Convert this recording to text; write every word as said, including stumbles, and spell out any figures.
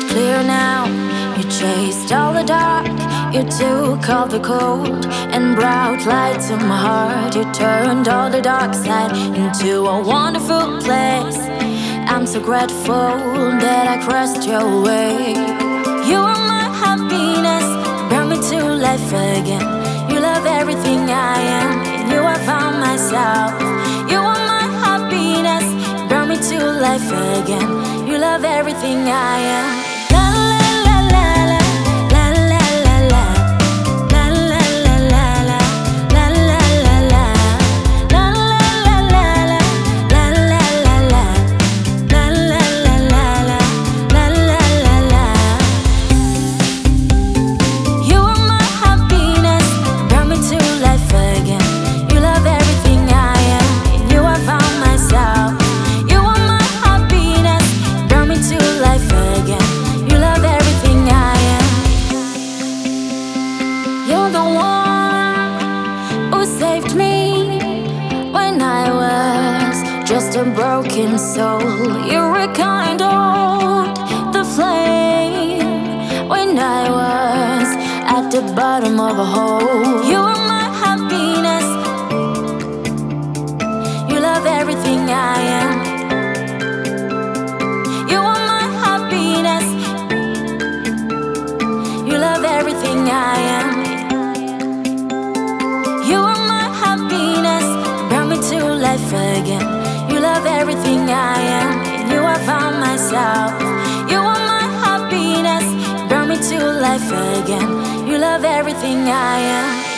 clear now. You chased all the dark, you took all the cold and brought light to my heart. You turned all the dark side into a wonderful place. I'm so grateful that I crossed your way. You are my happiness, brought me to life again. You love everything I am, in you I found myself. You are my happiness, brought me to life again. You love everything I am. You're the one who saved me when I was just a broken soul. You rekindled the flame when I was at the bottom of a hole. You are my happiness, you love everything I am. You are my happiness, you love everything I am. Life again. You love everything I am, in you I found myself. You are my happiness, brought me to life again. You love everything I am.